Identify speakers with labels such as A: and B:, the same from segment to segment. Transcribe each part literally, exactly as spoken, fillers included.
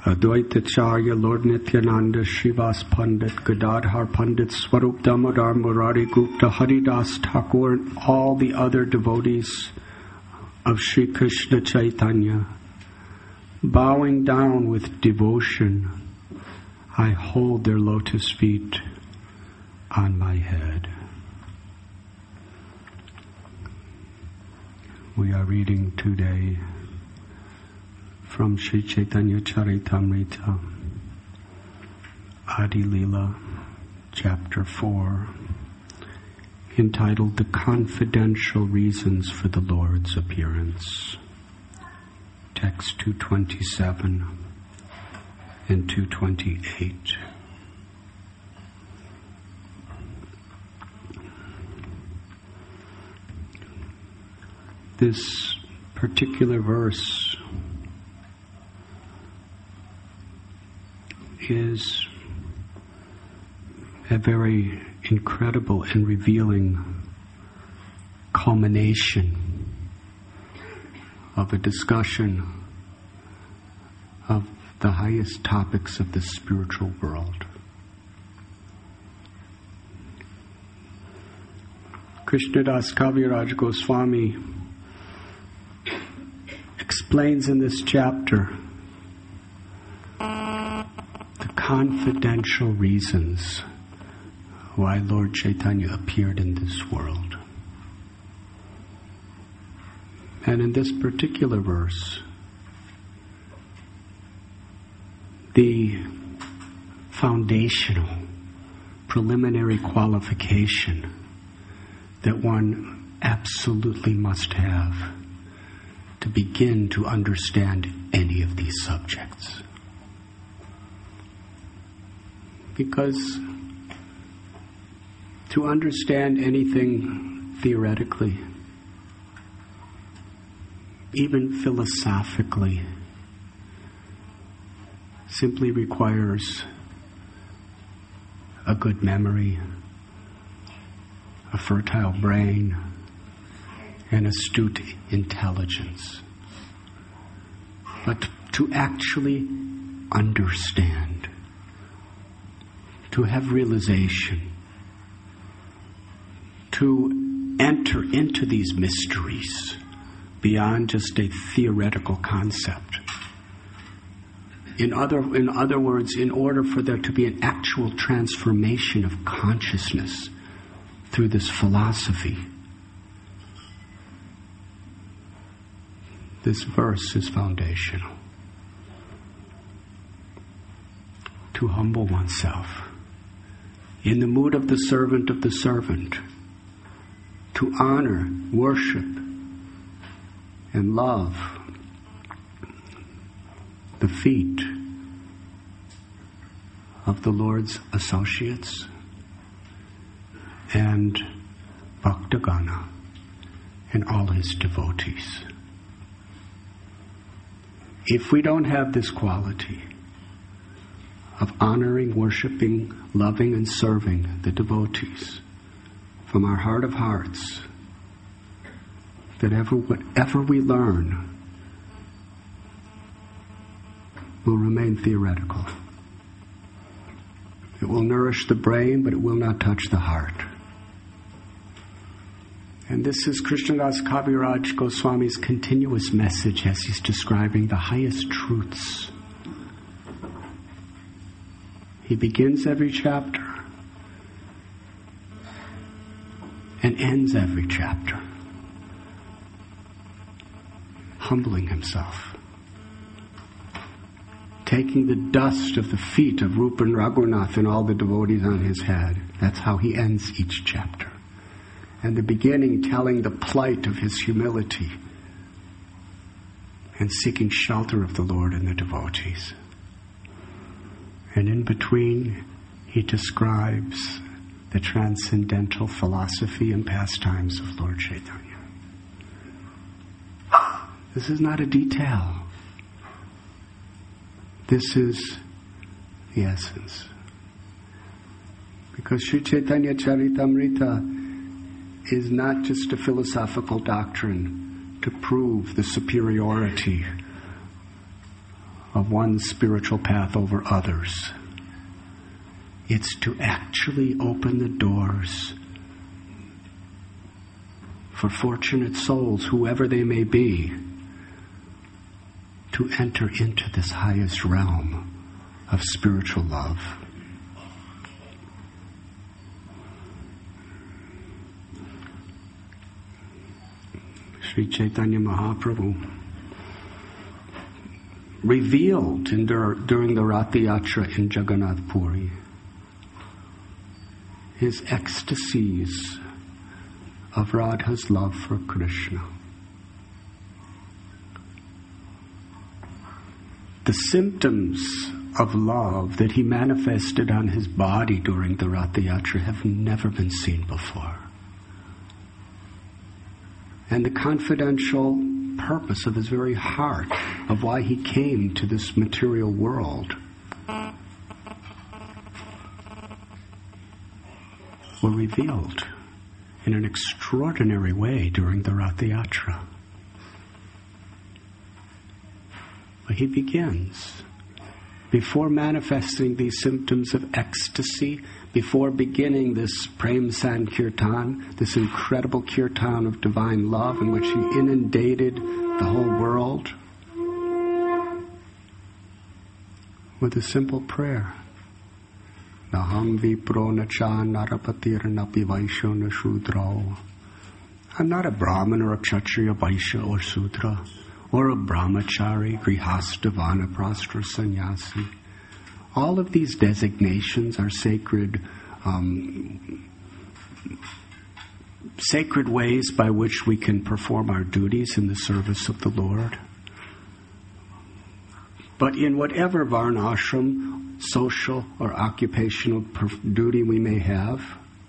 A: Advaitacharya, Lord Nityananda, Srivas Pandit, Gadadhar Pandit, Swarup Damodar, Murari Gupta, Haridas Thakur, and all the other devotees of Sri Krishna Chaitanya, bowing down with devotion, I hold their lotus feet on my head. We are reading today from Sri Chaitanya Charitamrita, Adi Leela, chapter four, entitled The Confidential Reasons for the Lord's Appearance, text two twenty-seven and two twenty-eight. This particular verse is a very incredible and revealing culmination of a discussion of the highest topics of the spiritual world. Krishnadas Kaviraj Goswami explains in this chapter the confidential reasons why Lord Chaitanya appeared in this world. And in this particular verse, the foundational, preliminary qualification that one absolutely must have to begin to understand any of these subjects. Because to understand anything theoretically, even philosophically, simply requires a good memory, a fertile brain, and astute intelligence. But to actually understand, to have realization, to enter into these mysteries beyond just a theoretical concept. In other, in other words, in order for there to be an actual transformation of consciousness through this philosophy, this verse is foundational. To humble oneself in the mood of the servant of the servant, to honor, worship, and love the feet of the Lord's associates and Bhaktagana and all his devotees. If we don't have this quality of honoring, worshiping, loving, and serving the devotees from our heart of hearts, that ever, whatever we learn will remain theoretical. It will nourish the brain, but it will not touch the heart. And this is Krishnadas Kaviraj Goswami's continuous message as he's describing the highest truths. He begins every chapter and ends every chapter humbling himself, taking the dust of the feet of Rupa and Raghunath and all the devotees on his head. That's how he ends each chapter. And the beginning telling the plight of his humility and seeking shelter of the Lord and the devotees. And in between, he describes the transcendental philosophy and pastimes of Lord Chaitanya. This is not a detail. This is the essence. Because Sri Chaitanya Charitamrita is not just a philosophical doctrine to prove the superiority of one's spiritual path over others. It's to actually open the doors for fortunate souls, whoever they may be, to enter into this highest realm of spiritual love. Sri Chaitanya Mahaprabhu revealed in der, during the Rath Yatra in Jagannath Puri his ecstasies of Radha's love for Krishna. The symptoms of love that he manifested on his body during the Rath Yatra have never been seen before. And the confidential purpose of his very heart, of why he came to this material world, were revealed in an extraordinary way during the Rath Yatra. But he begins, before manifesting these symptoms of ecstasy, before beginning this Prem Sankirtan, this incredible kirtan of divine love in which he inundated the whole world with a simple prayer. Naham vipro nacha narapatir napi vaishya na shudra. I'm not a Brahmin or a Kshatriya, Vaishya or Sudra, or a Brahmachari, Grihastha, Vanaprastha, Sannyasi. All of these designations are sacred, um, sacred ways by which we can perform our duties in the service of the Lord. But in whatever varna ashram, social or occupational perf- duty we may have,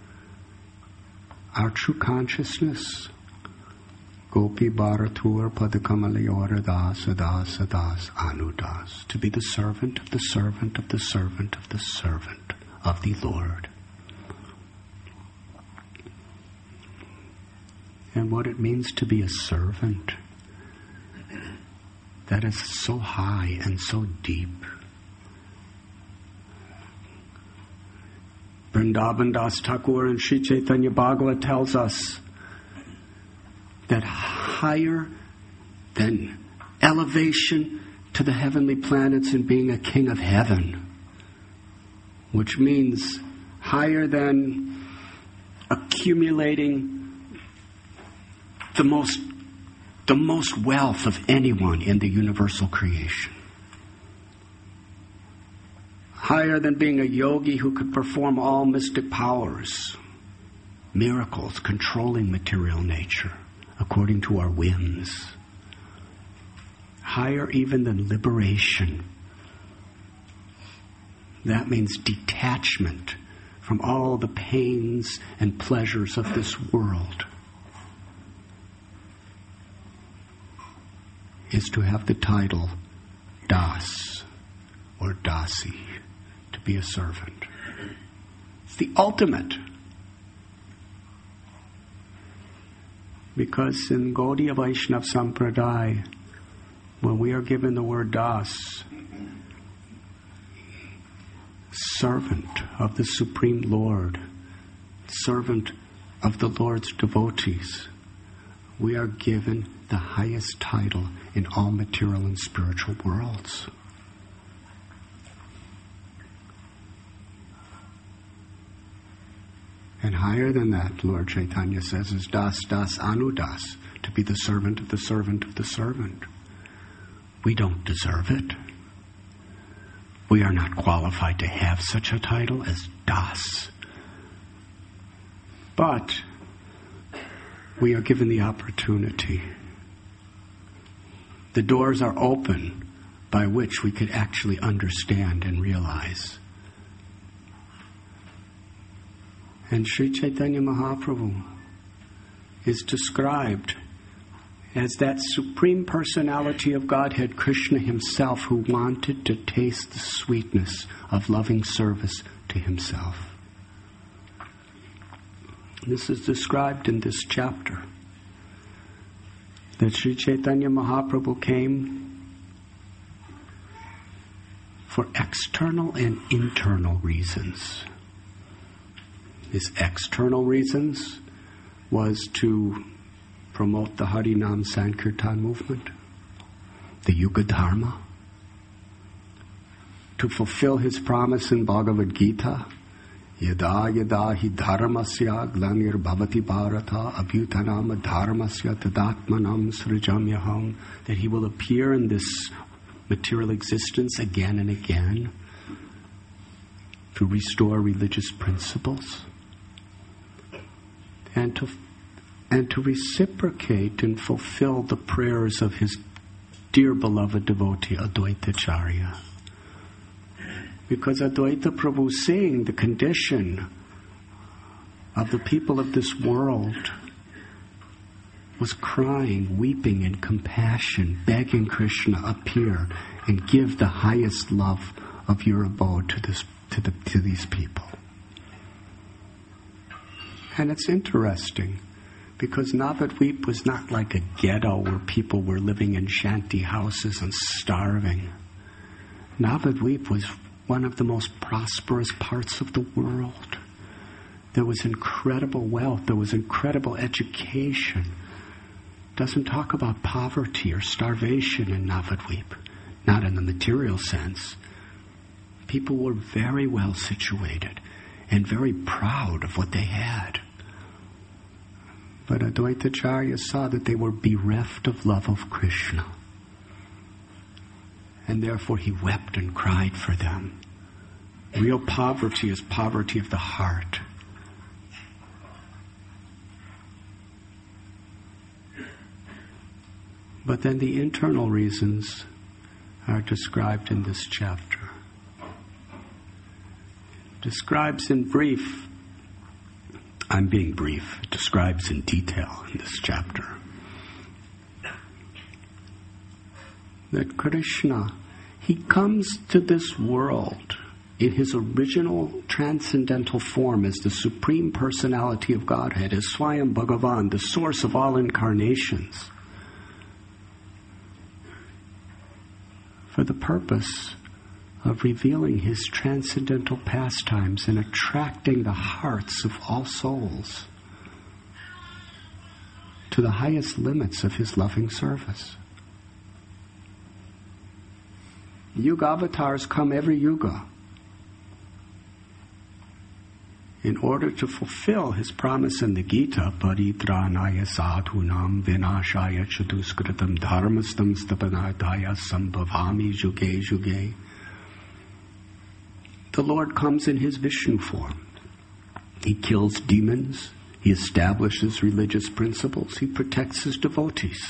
A: our true consciousness, Gopi Bharatur Padakamalayora Das Das Das Anudas, to be the servant of the servant of the servant of the servant of the Lord. And what it means to be a servant, that is so high and so deep. Vrindavan Das Thakur and Sri Chaitanya Bhagavat tells us that higher than elevation to the heavenly planets and being a king of heaven, which means higher than accumulating the most the most wealth of anyone in the universal creation. Higher than being a yogi who could perform all mystic powers, miracles, controlling material nature according to our whims. Higher even than liberation. That means detachment from all the pains and pleasures of this world. Is to have the title Das or Dasi, to be a servant. It's the ultimate. Because in Gaudiya Vaishnava Sampradaya, when we are given the word Das, servant of the Supreme Lord, servant of the Lord's devotees, we are given the highest title in all material and spiritual worlds. And higher than that, Lord Chaitanya says, is Das Das Anudas, to be the servant of the servant of the servant. We don't deserve it. We are not qualified to have such a title as Das. But we are given the opportunity. The doors are open by which we could actually understand and realize. And Sri Chaitanya Mahaprabhu is described as that Supreme Personality of Godhead, Krishna himself, who wanted to taste the sweetness of loving service to himself. This is described in this chapter, that Sri Chaitanya Mahaprabhu came for external and internal reasons. His external reasons was to promote the Harinam Sankirtan movement, the Yuga Dharma, to fulfill his promise in Bhagavad Gita, Yada yada hi dharmasya glanir bhavati bharata abhyutanam dharmasya tadatmanam srijamyaham, that he will appear in this material existence again and again to restore religious principles and to and to reciprocate and fulfill the prayers of his dear beloved devotee Advaitacharya. Because Advaita Prabhu, seeing the condition of the people of this world, was crying, weeping in compassion, begging Krishna, appear and give the highest love of your abode to this to the to these people. And it's interesting, because Navadvip was not like a ghetto where people were living in shanty houses and starving. Navadvip was one of the most prosperous parts of the world. There was incredible wealth. There was incredible education. Doesn't talk about poverty or starvation in Navadvip, not in the material sense. People were very well situated and very proud of what they had. But Advaitacharya saw that they were bereft of love of Krishna. And therefore he wept and cried for them. Real poverty is poverty of the heart. But then the internal reasons are described in this chapter. Describes in brief, I'm being brief, it describes in detail in this chapter, that Krishna, he comes to this world in his original transcendental form as the Supreme Personality of Godhead, as Swayam Bhagavan, the source of all incarnations, for the purpose of revealing his transcendental pastimes and attracting the hearts of all souls to the highest limits of his loving service. Yuga avatars come every yuga in order to fulfill his promise in the Gita, Paritranaya sadhunam vinashaya chaduskritam dharmastam stapanadaya sambhavami juge juge. The Lord comes in his Vishnu form. He kills demons. He establishes religious principles. He protects his devotees.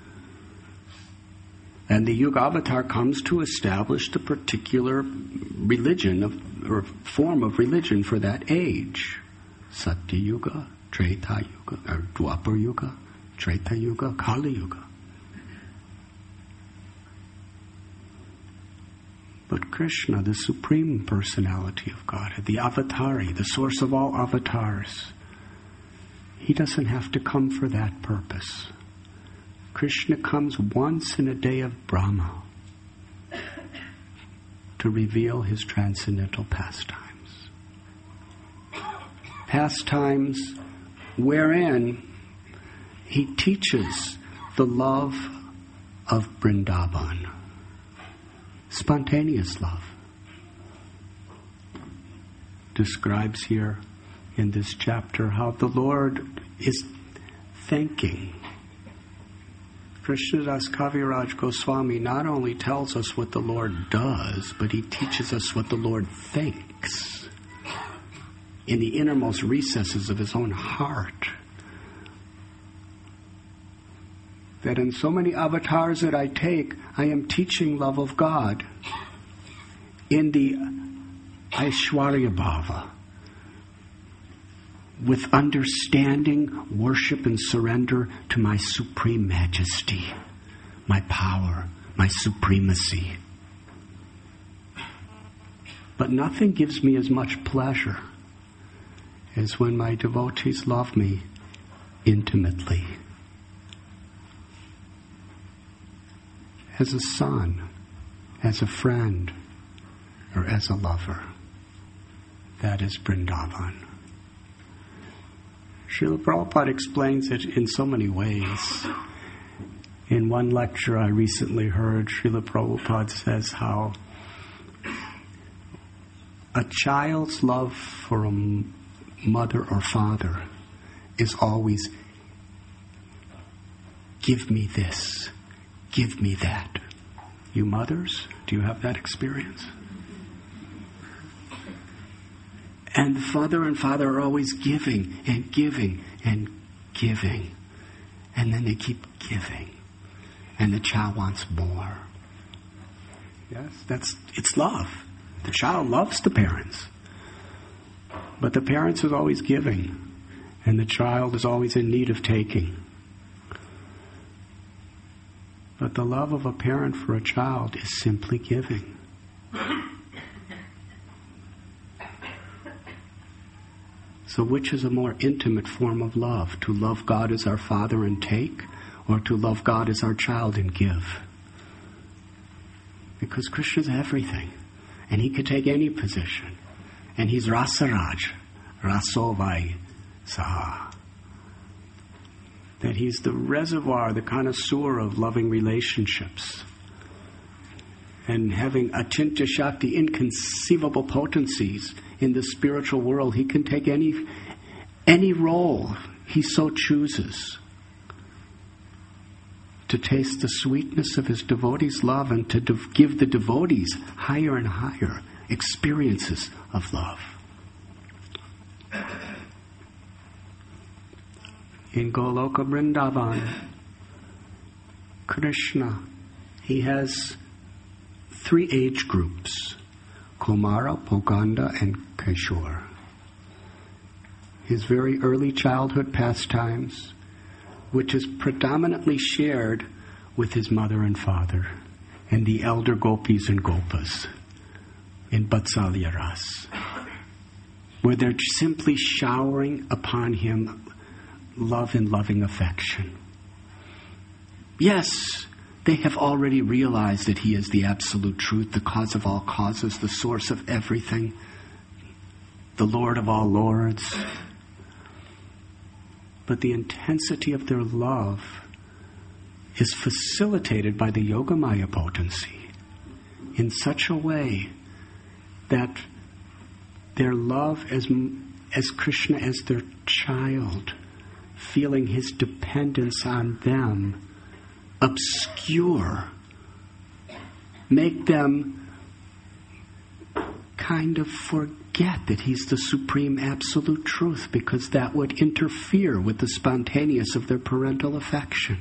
A: And the Yuga Avatar comes to establish the particular religion of, or form of religion for that age. Satya Yuga, Treta Yuga, or Dwapar Yuga, Treta Yuga, Kali Yuga. But Krishna, the Supreme Personality of Godhead, the Avatari, the source of all avatars, he doesn't have to come for that purpose. Krishna comes once in a day of Brahma to reveal his transcendental pastimes. Pastimes wherein he teaches the love of Vrindavan. Spontaneous love. Describes here in this chapter how the Lord is thanking. Krishnadas Kaviraj Goswami not only tells us what the Lord does, but he teaches us what the Lord thinks in the innermost recesses of his own heart. That in so many avatars that I take, I am teaching love of God in the Aishwarya Bhava, with understanding, worship, and surrender to my supreme majesty, my power, my supremacy. But nothing gives me as much pleasure as when my devotees love me intimately. As a son, as a friend, or as a lover. That is Vrindavan. Srila Prabhupada explains it in so many ways. In one lecture I recently heard, Srila Prabhupada says how a child's love for a mother or father is always, give me this, give me that. You mothers, do you have that experience? And the father and father are always giving and giving and giving. And then they keep giving. And the child wants more. Yes, that's, it's love. The child loves the parents. But the parents are always giving. And the child is always in need of taking. But the love of a parent for a child is simply giving. So which is a more intimate form of love? To love God as our Father and take, or to love God as our child and give? Because Krishna's everything. And he could take any position. And he's Rasaraj, Rasovai Saha. That he's the reservoir, the connoisseur of loving relationships. And having Achinta Shakti, inconceivable potencies in the spiritual world, he can take any any role he so chooses to taste the sweetness of his devotees' love and to de- give the devotees higher and higher experiences of love. In Goloka Vrindavan, Krishna, he has three age groups: Kumara, Poganda, and Kishore. His very early childhood pastimes, which is predominantly shared with his mother and father, and the elder gopis and gopas in Vatsalya Ras, where they're simply showering upon him love and loving affection. Yes, they have already realized that he is the absolute truth, the cause of all causes, the source of everything, the Lord of all lords. But the intensity of their love is facilitated by the Yogamaya potency in such a way that their love as, as Krishna as their child, feeling his dependence on them, obscure, make them kind of forget that he's the supreme absolute truth, because that would interfere with the spontaneous of their parental affection.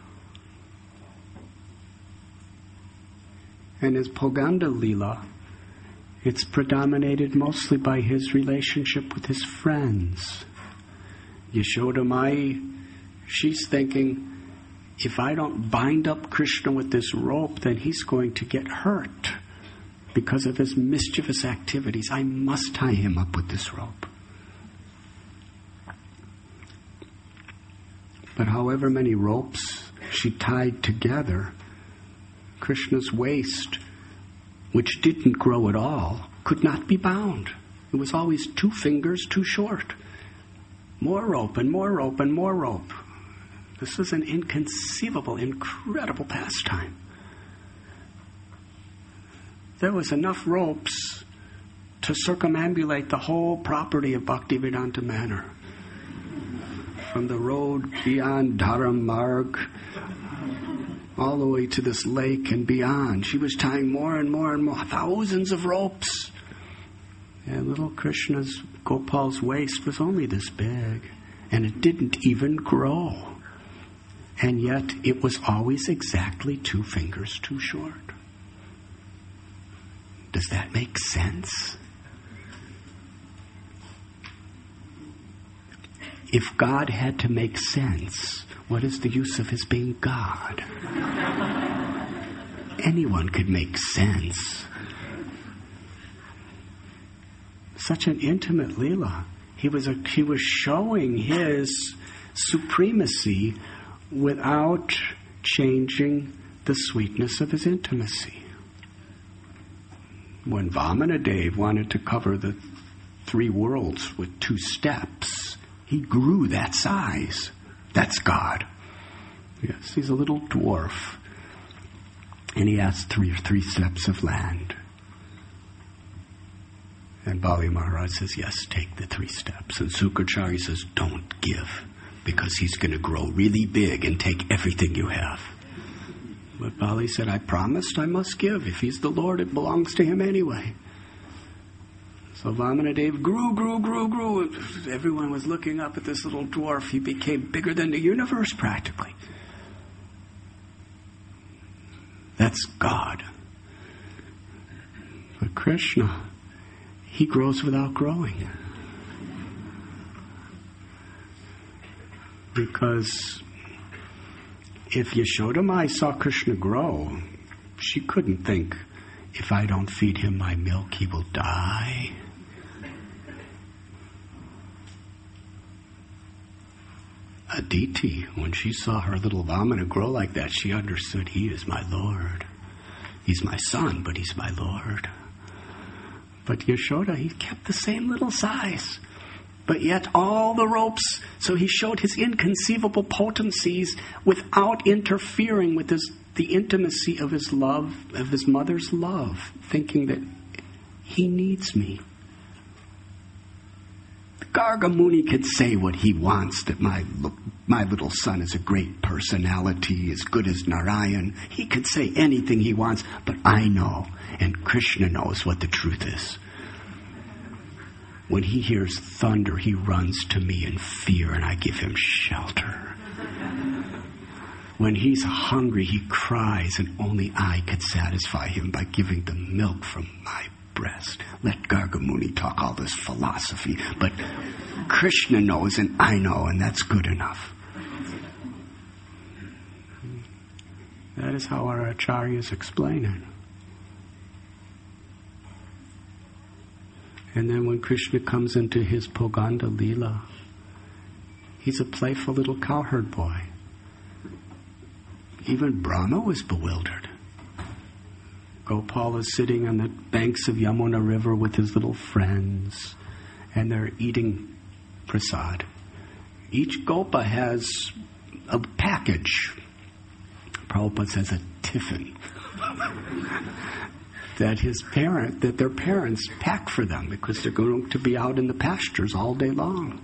A: And as Poganda Lila, it's predominated mostly by his relationship with his friends. Yashoda Mai, she's thinking, if I don't bind up Krishna with this rope, then he's going to get hurt because of his mischievous activities. I must tie him up with this rope. But however many ropes she tied together, Krishna's waist, which didn't grow at all, could not be bound. It was always two fingers too short. More rope and more rope and more rope. This was an inconceivable, incredible pastime. There was enough ropes to circumambulate the whole property of Bhaktivedanta Manor. From the road beyond Dharam Marg, all the way to this lake and beyond. She was tying more and more and more, thousands of ropes. And little Krishna's, Gopal's waist was only this big. And it didn't even grow. And yet it was always exactly two fingers too short. Does that make sense? If God had to make sense, what is the use of his being God? Anyone could make sense. Such an intimate Leela. He was a, he was showing his supremacy without changing the sweetness of his intimacy. When Vamanadev wanted to cover the three worlds with two steps, he grew that size. That's God. Yes, he's a little dwarf. And he has three, three steps of land. And Bali Maharaj says, yes, take the three steps. And Sukacharya says, don't give, because he's going to grow really big and take everything you have. But Bali said, I promised I must give. If he's the Lord, it belongs to him anyway. So Vamanadev grew, grew, grew, grew. Everyone was looking up at this little dwarf. He became bigger than the universe practically. That's God. But Krishna, he grows without growing. Because if Yashoda Mai saw Krishna grow, she couldn't think, if I don't feed him my milk, he will die. Aditi, when she saw her little Vamana grow like that, she understood, he is my Lord. He's my son, but he's my Lord. But Yashoda, he kept the same little size. But yet all the ropes, so he showed his inconceivable potencies without interfering with his, the intimacy of his love, of his mother's love, thinking that he needs me. Garga Muni could say what he wants, that my my little son is a great personality, as good as Narayan. He could say anything he wants, but I know, and Krishna knows what the truth is. When he hears thunder, he runs to me in fear, and I give him shelter. When he's hungry, he cries, and only I could satisfy him by giving the milk from my breast. Let Garga Muni talk all this philosophy, but Krishna knows and I know, and that's good enough. That is how our acharyas explain it. And then when Krishna comes into his Poganda Leela, he's a playful little cowherd boy. Even Brahma was bewildered. Gopal is sitting on the banks of Yamuna River with his little friends, and they're eating prasad. Each Gopa has a package. Prabhupada says a tiffin that his parent, that their parents pack for them because they're going to be out in the pastures all day long.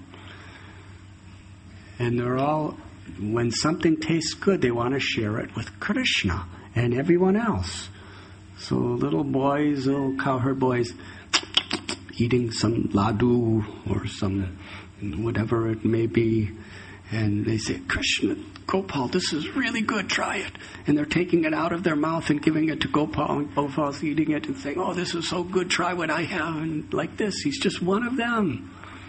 A: And they're all, when something tastes good, they want to share it with Krishna and everyone else. So little boys, little cowherd boys, eating some laddu or some whatever it may be, and they say, Krishna, Gopal, this is really good, try it. And they're taking it out of their mouth and giving it to Gopal, and Gopal's eating it and saying, oh, this is so good, try what I have. And like this, he's just one of them.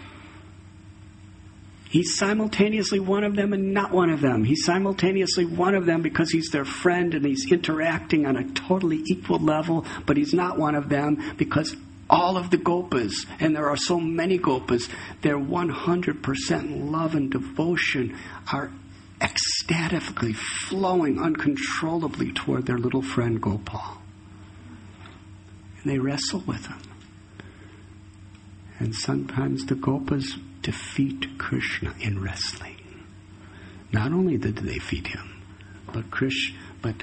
A: He's simultaneously one of them and not one of them. He's simultaneously one of them because he's their friend and he's interacting on a totally equal level, but he's not one of them because all of the Gopas, and there are so many Gopas, their one hundred percent love and devotion are ecstatically flowing uncontrollably toward their little friend Gopal. And they wrestle with him. And sometimes the Gopas defeat Krishna in wrestling. Not only did they defeat him, but Krishna, but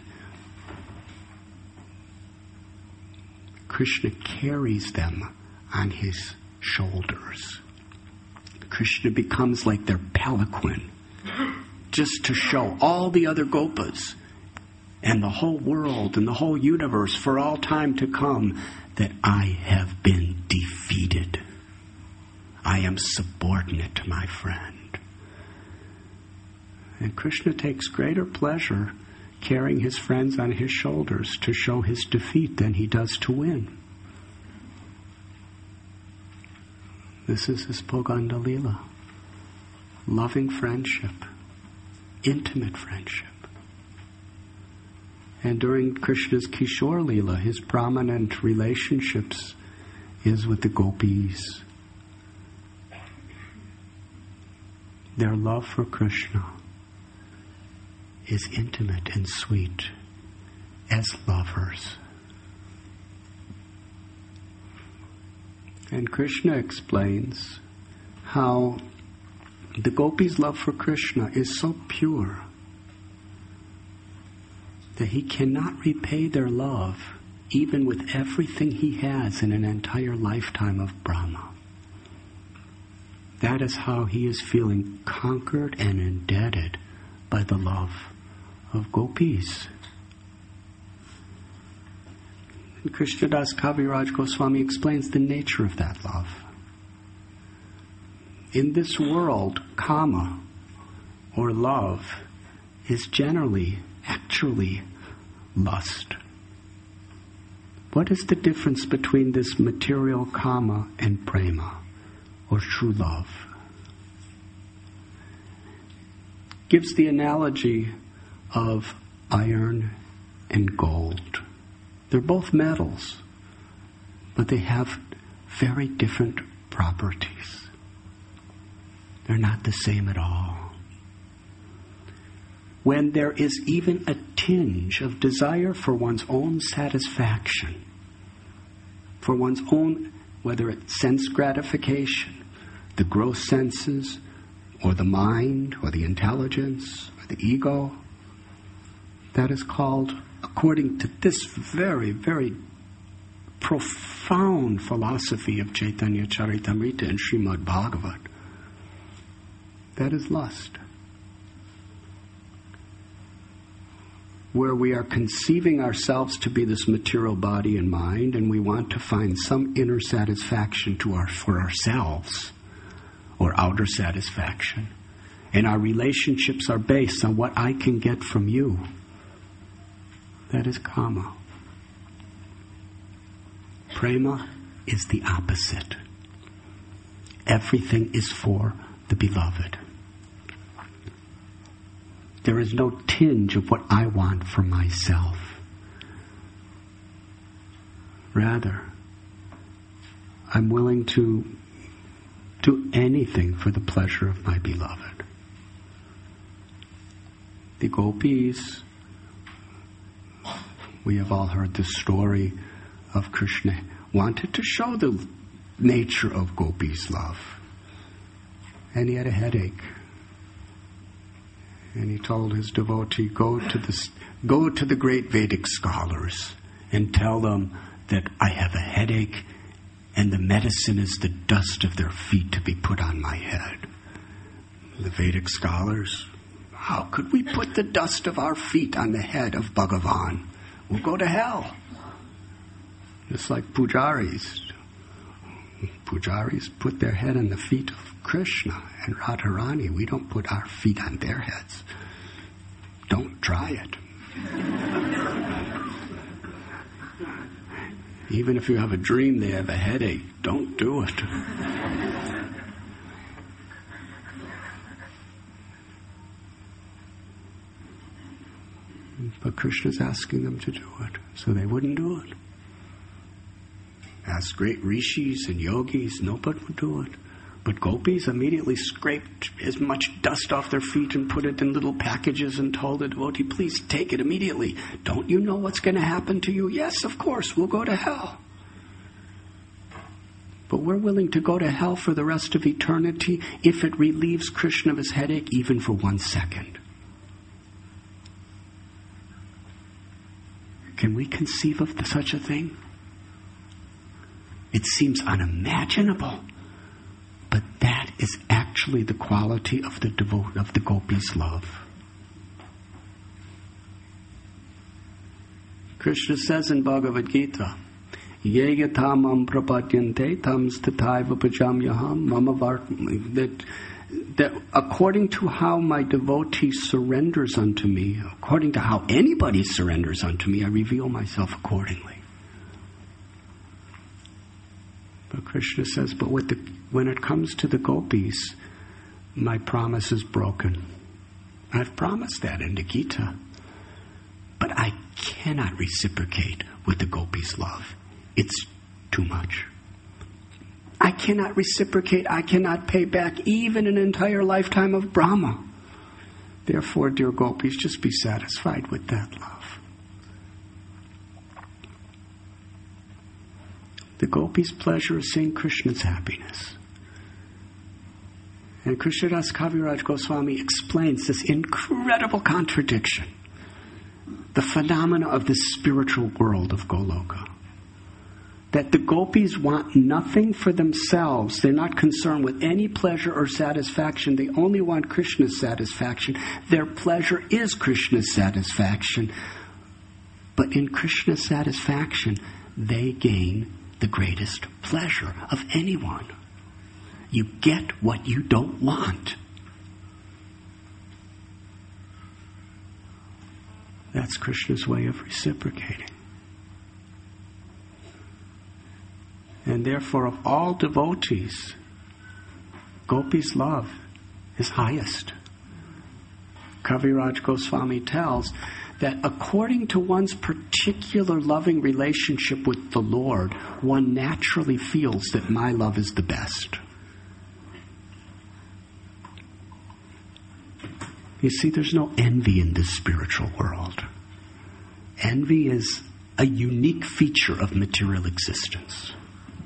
A: Krishna carries them on his shoulders. Krishna becomes like their palanquin, just to show all the other Gopas and the whole world and the whole universe for all time to come that I have been defeated. I am subordinate to my friend. And Krishna takes greater pleasure carrying his friends on his shoulders to show his defeat than he does to win. This is his Poganda Leela. Loving friendship. Intimate friendship. And during Krishna's Kishore Leela, his prominent relationships is with the gopis. Their love for Krishna is intimate and sweet as lovers. And Krishna explains how the gopis' love for Krishna is so pure that he cannot repay their love even with everything he has in an entire lifetime of Brahma. That is how he is feeling conquered and indebted by the love of gopis. And Krishnadas Kaviraj Goswami explains the nature of that love. In this world, kama, or love, is generally, actually, lust. What is the difference between this material kama and prema, or true love? Gives the analogy of iron and gold. They're both metals, but they have very different properties. They're not the same at all. When there is even a tinge of desire for one's own satisfaction, for one's own, whether it's sense gratification, the gross senses, or the mind, or the intelligence, or the ego, that is called, according to this very, very profound philosophy of Chaitanya Charitamrita and Srimad Bhagavat, that is lust. Where we are conceiving ourselves to be this material body and mind, and we want to find some inner satisfaction to our, for ourselves, or outer satisfaction. And our relationships are based on what I can get from you. That is kama. Prema is the opposite. Everything is for the beloved. There is no tinge of what I want for myself. Rather, I'm willing to do anything for the pleasure of my beloved. The gopis, we have all heard the story of Krishna, wanted to show the nature of gopis' love. And he had a headache. And he told his devotee, go to the, go to the great Vedic scholars and tell them that I have a headache and the medicine is the dust of their feet to be put on my head. The Vedic scholars, how could we put the dust of our feet on the head of Bhagavan? We'll go to hell. Just like pujaris. Pujaris put their head on the feet of Krishna and Radharani. We don't put our feet on their heads. Don't try it. Even if you have a dream they have a headache, don't do it. But Krishna's asking them to do it, so they wouldn't do it. Ask great rishis and yogis, nobody would do it. But gopis immediately scraped as much dust off their feet and put it in little packages and told the devotee, please take it immediately. Don't you know what's going to happen to you? Yes, of course, we'll go to hell. But we're willing to go to hell for the rest of eternity if it relieves Krishna of his headache even for one second. Can we conceive of such a thing? It seems unimaginable. But that is actually the quality of the devote of the gopis' love. Krishna says in Bhagavad Gita, Ye yatamam prapadyante tams tataiva pajamyaham mama vartam, that that according to how my devotee surrenders unto me, according to how anybody surrenders unto me, I reveal myself accordingly. But Krishna says, but with the, when it comes to the gopis, my promise is broken. I've promised that in the Gita. But I cannot reciprocate with the gopis' love. It's too much. I cannot reciprocate. I cannot pay back even an entire lifetime of Brahma. Therefore, dear gopis, just be satisfied with that love. The gopis' pleasure is seeing Krishna's happiness. And Krishnadas Kaviraj Goswami explains this incredible contradiction, the phenomena of this spiritual world of Goloka. That the gopis want nothing for themselves. They're not concerned with any pleasure or satisfaction. They only want Krishna's satisfaction. Their pleasure is Krishna's satisfaction. But in Krishna's satisfaction, they gain the greatest pleasure of anyone. You get what you don't want. That's Krishna's way of reciprocating. And therefore, of all devotees, Gopi's love is highest. Kaviraj Goswami tells that according to one's particular loving relationship with the Lord, one naturally feels that my love is the best. You see, there's no envy in this spiritual world. Envy is a unique feature of material existence.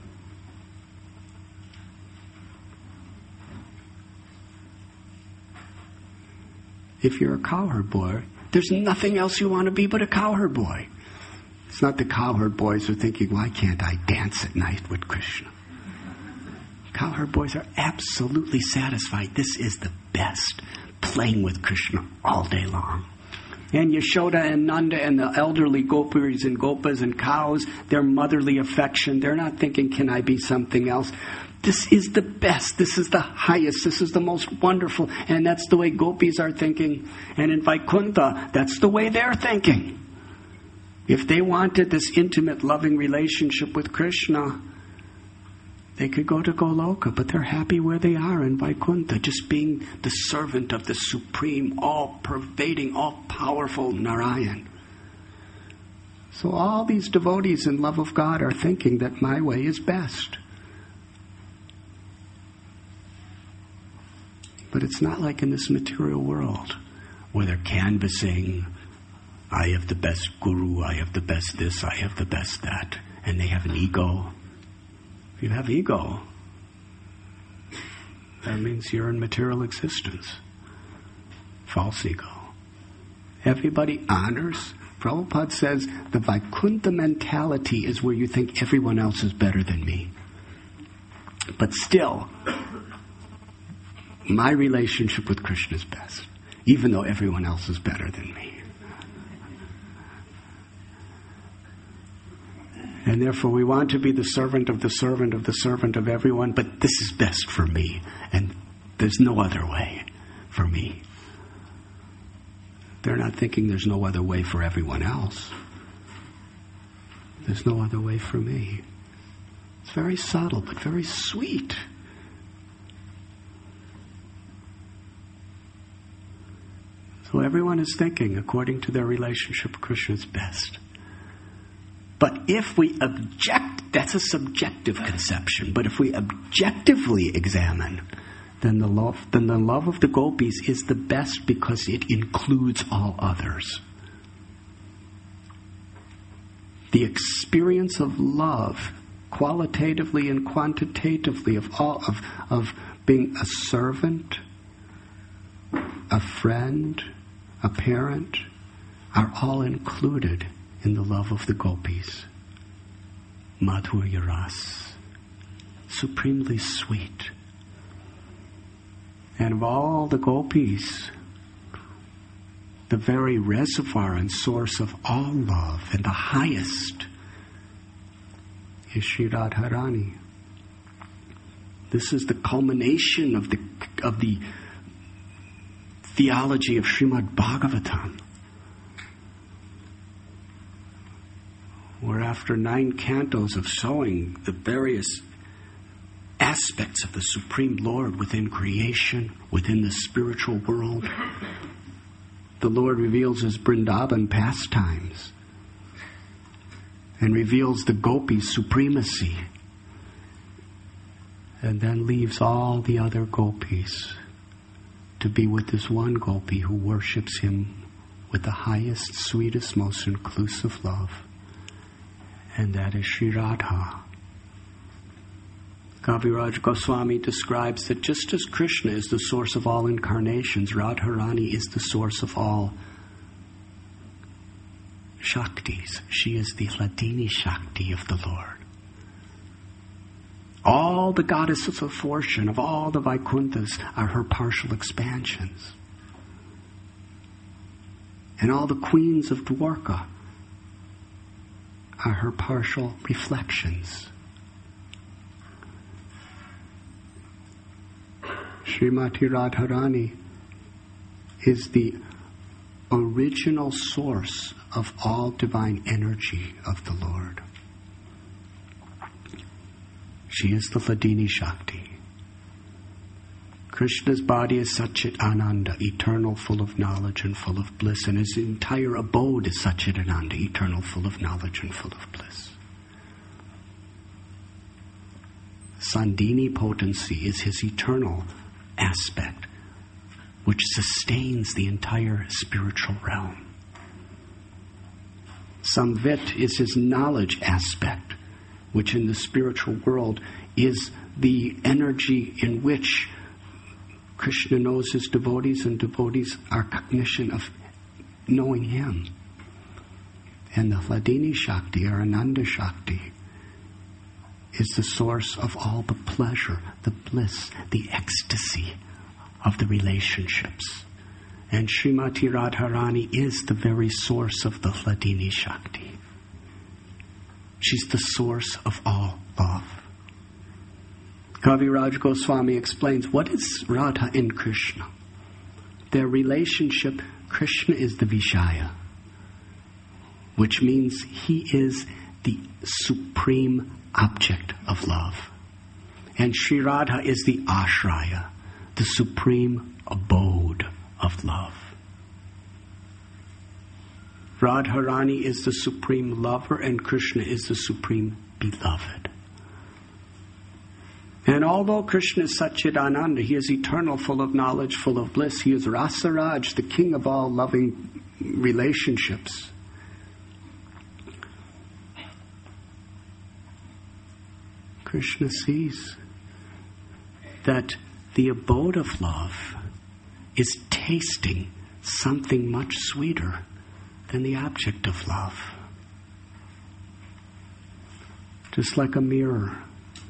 A: If you're a cowherd boy, there's nothing else you want to be but a cowherd boy. It's not the cowherd boys who are thinking, why can't I dance at night with Krishna? Cowherd boys are absolutely satisfied. This is the best, playing with Krishna all day long. And Yashoda and Nanda and the elderly gopis and gopas and cows, their motherly affection, they're not thinking, can I be something else? This is the best. This is the highest. This is the most wonderful. And that's the way gopis are thinking. And in Vaikuntha, that's the way they're thinking. If they wanted this intimate, loving relationship with Krishna, they could go to Goloka, but they're happy where they are in Vaikuntha, just being the servant of the supreme, all-pervading, all-powerful Narayan. So all these devotees in love of God are thinking that my way is best. But it's not like in this material world where they're canvassing, I have the best guru, I have the best this, I have the best that, and they have an ego. If you have ego, that means you're in material existence. False ego. Everybody honors. Prabhupada says the Vaikuntha mentality is where you think everyone else is better than me. But still, my relationship with Krishna is best, even though everyone else is better than me. And therefore we want to be the servant of the servant of the servant of everyone, but this is best for me, and there's no other way for me. They're not thinking there's no other way for everyone else. There's no other way for me. It's very subtle, but very sweet. So everyone is thinking according to their relationship with Krishna is best. But if we object, that's a subjective conception, but if we objectively examine, then the love, then the love of the gopis is the best because it includes all others. The experience of love, qualitatively and quantitatively, of all of, of being a servant, a friend, a parent, are all included in the love of the gopis. Madhurya Ras, supremely sweet. And of all the gopis, the very reservoir and source of all love and the highest is Sri Radharani. This is the culmination of the of the theology of Srimad Bhagavatam, where after nine cantos of showing the various aspects of the Supreme Lord within creation, within the spiritual world, the Lord reveals His Vrindavan pastimes and reveals the gopis' supremacy, and then leaves all the other gopis to be with this one gopi who worships Him with the highest, sweetest, most inclusive love. And that is Sri Radha, Kaviraj Goswami describes that just as Krishna is the source of all incarnations, Radharani is the source of all Shaktis. She is the Hladini Shakti of the Lord. All the goddesses of fortune, of all the Vaikunthas, are her partial expansions. And all the queens of Dwarka are her partial reflections. Srimati Radharani is the original source of all divine energy of the Lord. She is the Hladini Shakti. Krishna's body is Satchit Ananda, eternal, full of knowledge and full of bliss, and his entire abode is Satchit Ananda, eternal, full of knowledge and full of bliss. Sandini potency is his eternal aspect, which sustains the entire spiritual realm. Samvit is his knowledge aspect, which in the spiritual world is the energy in which Krishna knows his devotees, and devotees are cognition of knowing him. And the Hladini Shakti, or Ananda Shakti, is the source of all the pleasure, the bliss, the ecstasy of the relationships. And Srimati Radharani is the very source of the Hladini Shakti. She's the source of all love. Kaviraj Goswami explains, what is Radha and Krishna? Their relationship, Krishna is the Vishaya, which means he is the supreme object of love. And Sri Radha is the Ashraya, the supreme abode of love. Radharani is the supreme lover, and Krishna is the supreme beloved. And although Krishna is Satchidananda, he is eternal, full of knowledge, full of bliss. He is Rasaraj, the king of all loving relationships. Krishna sees that the abode of love is tasting something much sweeter than the object of love. Just like a mirror.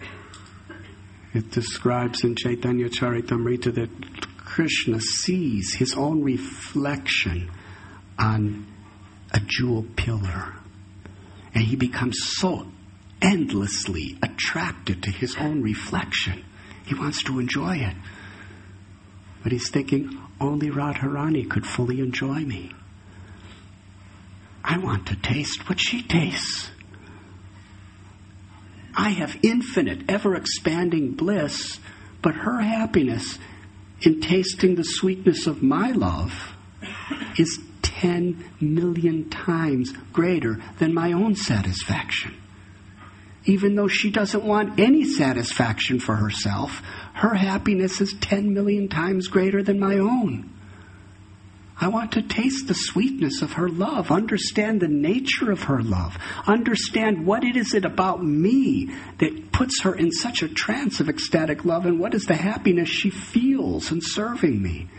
A: It describes in Chaitanya Charitamrita that Krishna sees his own reflection on a jewel pillar. And he becomes so endlessly attracted to his own reflection. He wants to enjoy it. But he's thinking, only Radharani could fully enjoy me. I want to taste what she tastes. I have infinite, ever-expanding bliss, but her happiness in tasting the sweetness of my love is ten million times greater than my own satisfaction. Even though she doesn't want any satisfaction for herself, her happiness is ten million times greater than my own. I want to taste the sweetness of her love, understand the nature of her love, understand what it is it about me that puts her in such a trance of ecstatic love, and what is the happiness she feels in serving me.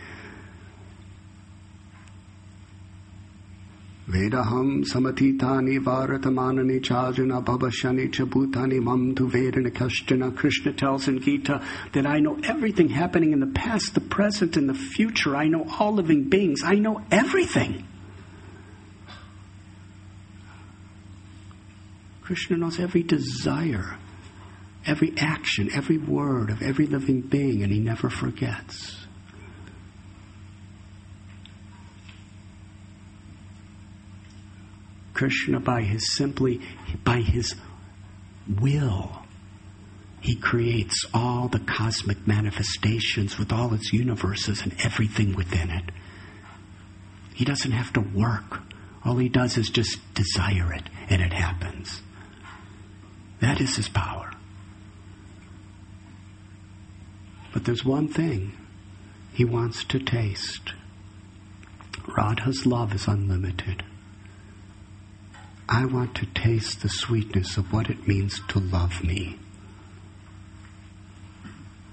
A: Vedaham samatitani varatamanani chajana babashani chabutani mam tu vedana kashtana. Krishna tells in Gita that I know everything happening in the past, the present, and the future. I know all living beings. I know everything. Krishna knows every desire, every action, every word of every living being, and he never forgets. Krishna, by his simply, by his will, he creates all the cosmic manifestations with all its universes and everything within it. He doesn't have to work. All he does is just desire it, and it happens. That is his power. But there's one thing he wants to taste. Radha's love is unlimited. I want to taste the sweetness of what it means to love me.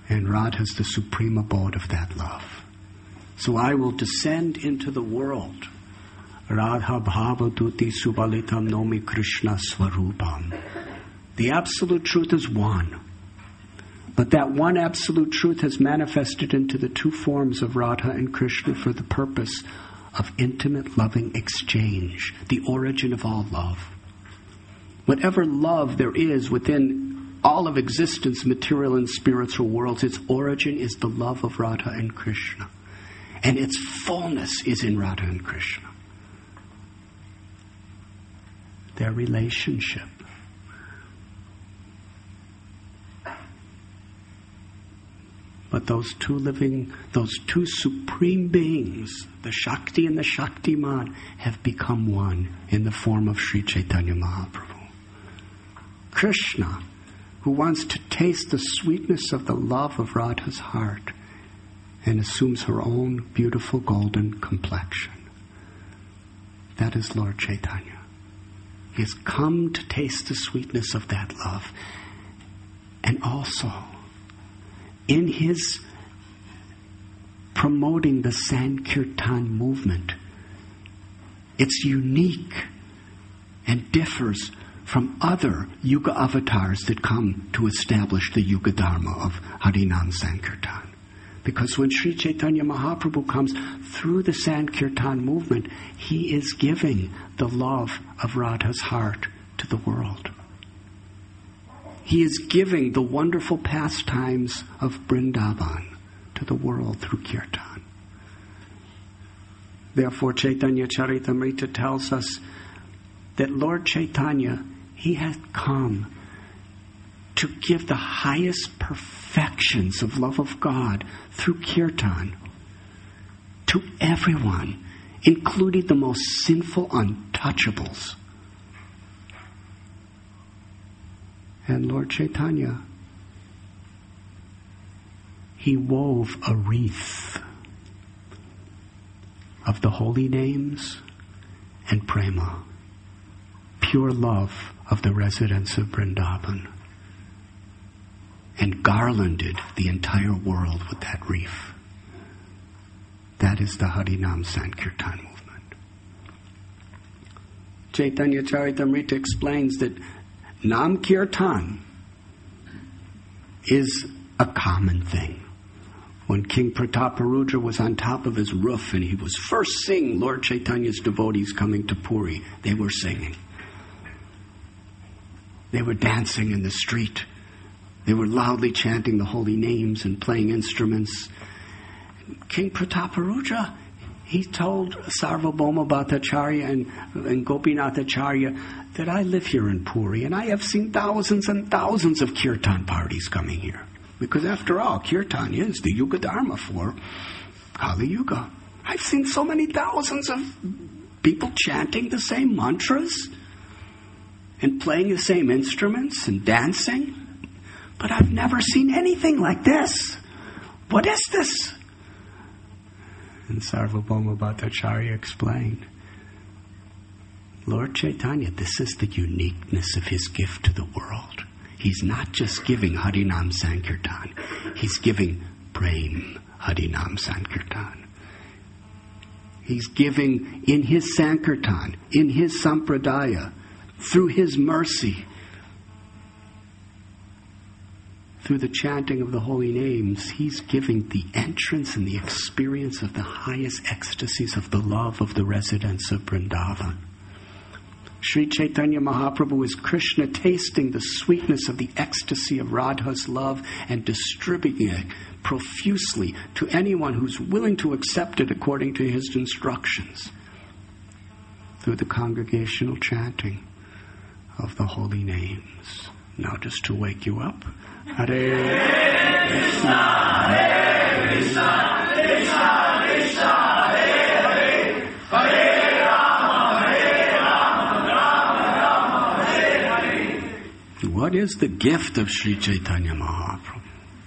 A: And Radha is the supreme abode of that love. So I will descend into the world. Radha bhava duti subalitam nomi Krishna swarupam. The absolute truth is one. But that one absolute truth has manifested into the two forms of Radha and Krishna for the purpose of intimate loving exchange, the origin of all love. Whatever love there is within all of existence, material and spiritual worlds, its origin is the love of Radha and Krishna. And its fullness is in Radha and Krishna. Their relationship. But those two living, those two supreme beings, the Shakti and the Shaktiman, have become one in the form of Sri Chaitanya Mahaprabhu. Krishna, who wants to taste the sweetness of the love of Radha's heart and assumes her own beautiful golden complexion. That is Lord Chaitanya. He has come to taste the sweetness of that love. And also, in his promoting the Sankirtan movement, it's unique and differs from other Yuga avatars that come to establish the Yuga Dharma of Harinam Sankirtan. Because when Sri Chaitanya Mahaprabhu comes through the Sankirtan movement, he is giving the love of Radha's heart to the world. He is giving the wonderful pastimes of Vrindavan to the world through Kirtan. Therefore, Chaitanya Charitamrita tells us that Lord Chaitanya, he has come to give the highest perfections of love of God through Kirtan to everyone, including the most sinful untouchables. And Lord Chaitanya, he wove a wreath of the holy names and prema, pure love of the residents of Vrindavan, and garlanded the entire world with that wreath. That is the Harinam Sankirtan movement. Chaitanya Charitamrita explains that Nam Kirtan is a common thing. When King Prataparudra was on top of his roof and he was first seeing Lord Chaitanya's devotees coming to Puri, they were singing. They were dancing in the street. They were loudly chanting the holy names and playing instruments. King Prataparudra, he told Sarvabhauma Bhattacharya and, and Gopinathacharya that I live here in Puri and I have seen thousands and thousands of kirtan parties coming here. Because after all, kirtan is the Yuga Dharma for Kali Yuga. I've seen so many thousands of people chanting the same mantras and playing the same instruments and dancing. But I've never seen anything like this. What is this? And Sarvabhauma Bhattacharya explained, Lord Chaitanya, this is the uniqueness of his gift to the world. He's not just giving Harinam Sankirtan. He's giving Prem Harinam Sankirtan. He's giving in his Sankirtan, in his Sampradaya, through his mercy, through the chanting of the holy names, he's giving the entrance and the experience of the highest ecstasies of the love of the residents of Vrindavan. Sri Chaitanya Mahaprabhu is Krishna tasting the sweetness of the ecstasy of Radha's love and distributing it profusely to anyone who's willing to accept it according to his instructions through the congregational chanting of the holy names. Now just to wake you up, Hare Krishna, Hare Krishna, Krishna Krishna, Hare Hare, Hare Rama, Hare Rama, Rama Rama, Hare Hare. What is the gift of Sri Chaitanya Mahaprabhu?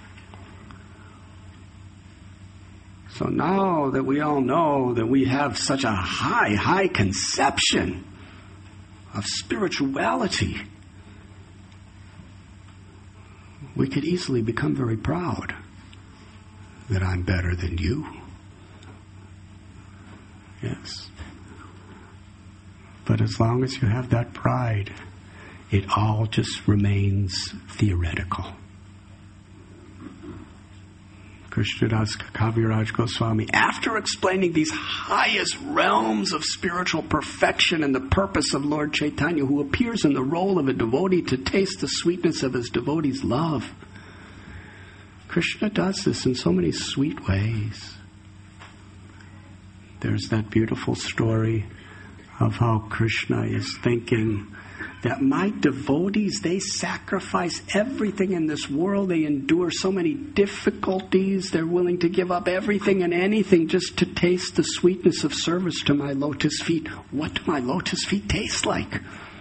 A: So now that we all know that we have such a high, high conception of spirituality, we could easily become very proud. that I'm better than you. Yes. But as long as you have that pride, it all just remains theoretical. Krishnadas Kaviraj Goswami, after explaining these highest realms of spiritual perfection and the purpose of Lord Chaitanya, who appears in the role of a devotee to taste the sweetness of his devotee's love, Krishna does this in so many sweet ways. There's that beautiful story of how Krishna is thinking that my devotees, they sacrifice everything in this world. They endure so many difficulties. They're willing to give up everything and anything just to taste the sweetness of service to my lotus feet. What do my lotus feet taste like?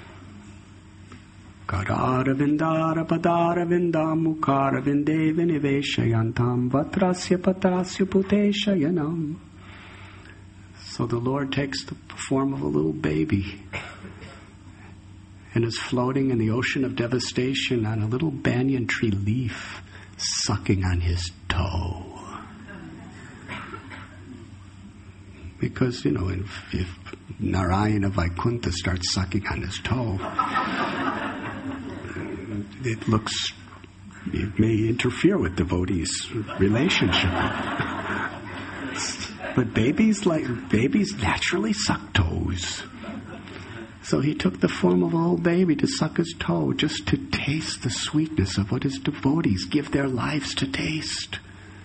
A: Kadara vindara padara vindam mukara vinde viniveshayantam vatrasya patrasya puteshayanam. So the Lord takes the form of a little baby and is floating in the ocean of devastation on a little banyan tree leaf, sucking on his toe. Because, you know, if, if Narayana Vaikuntha starts sucking on his toe, it looks, it may interfere with devotees' relationship. But babies like babies naturally suck toes. So he took the form of a little baby to suck his toe, just to taste the sweetness of what his devotees give their lives to taste.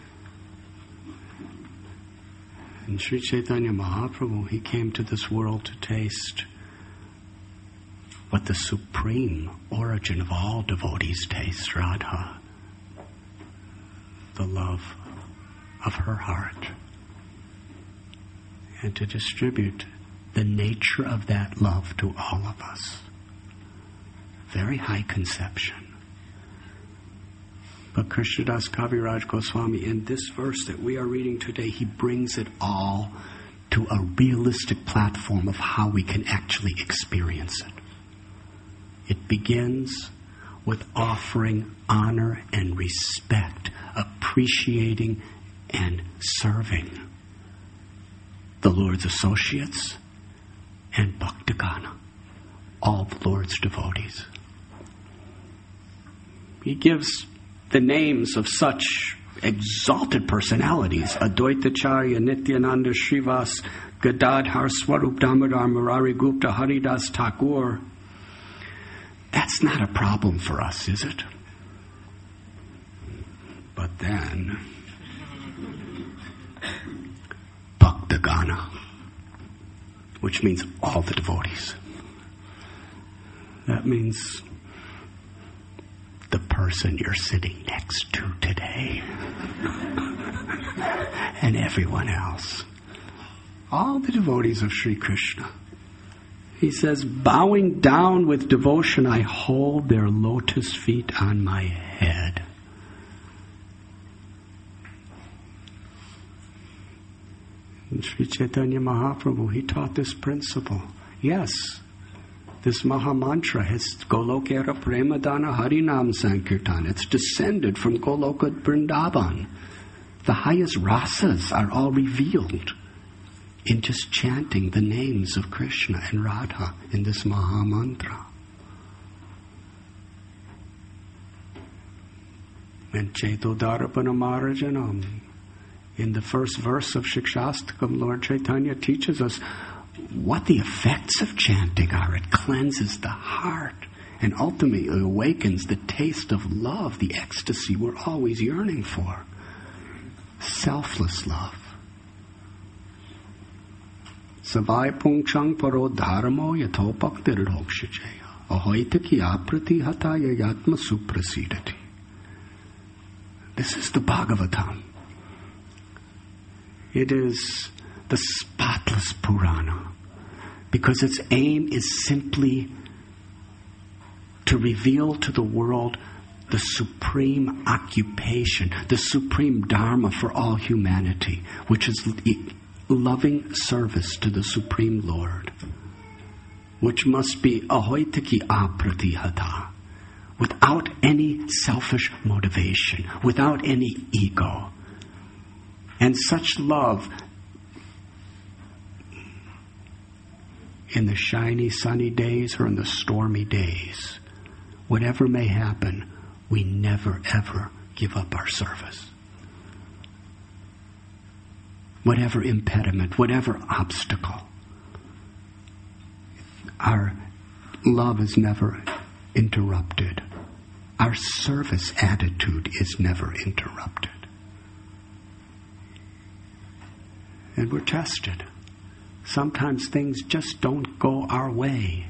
A: And Sri Chaitanya Mahaprabhu, he came to this world to taste what the supreme origin of all devotees taste, Radha, the love of her heart, and to distribute the nature of that love to all of us. Very high conception. But Krishnadas Kaviraj Goswami, in this verse that we are reading today, he brings it all to a realistic platform of how we can actually experience it. It begins with offering honor and respect, appreciating and serving the Lord's associates and Bhaktagana, all the Lord's devotees. He gives the names of such exalted personalities: Advaitacharya, Nityananda, Srivas, Gadadhar, Swarup Damodar, Murari Gupta, Haridas Thakur. That's not a problem for us, is it? But then, Bhaktagana, which means all the devotees. That means the person you're sitting next to today and everyone else. All the devotees of Sri Krishna. He says, bowing down with devotion, I hold their lotus feet on my head. And Sri Chaitanya Mahaprabhu, he taught this principle. Yes, this Maha Mantra has Golokera Premadana Harinam Sankirtan. It's descended from Goloka Vrindavan. The highest rasas are all revealed in just chanting the names of Krishna and Radha in this Maha Mantra. And Chaitodarapanam Marajanam, in the first verse of Shikshastakam, Lord Chaitanya teaches us what the effects of chanting are. It cleanses the heart and ultimately awakens the taste of love, the ecstasy we're always yearning for. Selfless love. Savai pungchang paro dharmo yatopaktir hokshicheya ahoitaki aprati hataya yatma suprasidati. This is the Bhagavatam. It is the spotless Purana, because its aim is simply to reveal to the world the supreme occupation, the supreme dharma for all humanity, which is loving service to the Supreme Lord, which must be ahoitaki apratihata, without any selfish motivation, without any ego. And such love, in the shiny, sunny days or in the stormy days, whatever may happen, we never, ever give up our service. Whatever impediment, whatever obstacle, our love is never interrupted. Our service attitude is never interrupted. And we're tested. Sometimes things just don't go our way.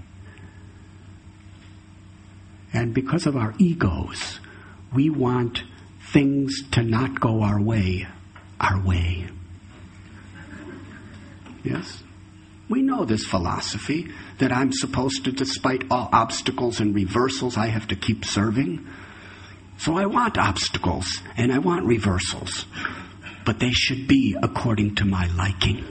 A: And because of our egos, we want things to not go our way, our way. Yes? We know this philosophy that I'm supposed to, despite all obstacles and reversals, I have to keep serving. So I want obstacles and I want reversals, but they should be according to my liking.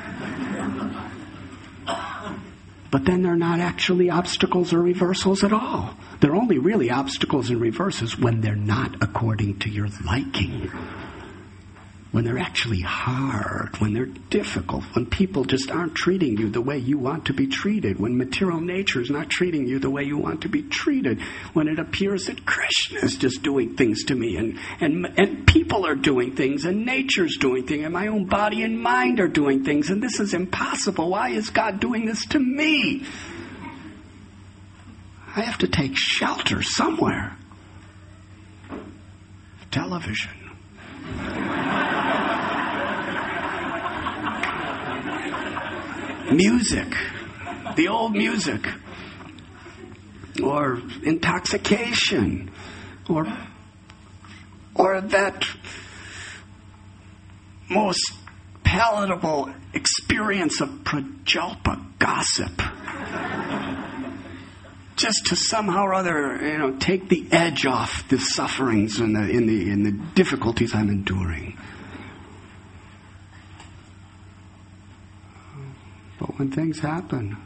A: But then they're not actually obstacles or reversals at all. They're only really obstacles and reversals when they're not according to your liking. When they're actually hard, when they're difficult, when people just aren't treating you the way you want to be treated, when material nature is not treating you the way you want to be treated, when it appears that Krishna is just doing things to me, and, and, and people are doing things, and nature's doing things, and my own body and mind are doing things, and this is impossible. Why is God doing this to me? I have to take shelter somewhere. Television. Music, the old music, or intoxication, or or that most palatable experience of prajalpa gossip, just to somehow or other, you know, take the edge off the sufferings and the in the in the difficulties I'm enduring. But when things happen,